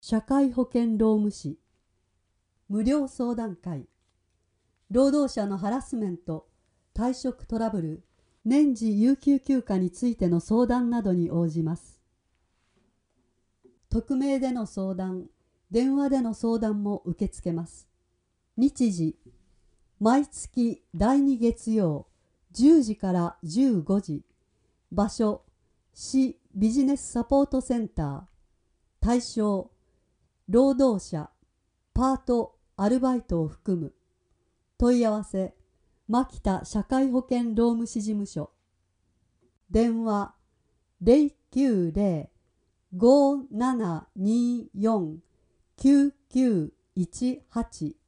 社会保険労務士無料相談会、労働者のハラスメント、退職トラブル、年次有給休暇についての相談などに応じます。匿名での相談、電話での相談も受け付けます。日時、毎月第2月曜10時から15時。場所、市ビジネスサポートセンター。対象、労働者、パート、アルバイトを含む。問い合わせ、牧田社会保険労務士事務所。電話、090-5724-9918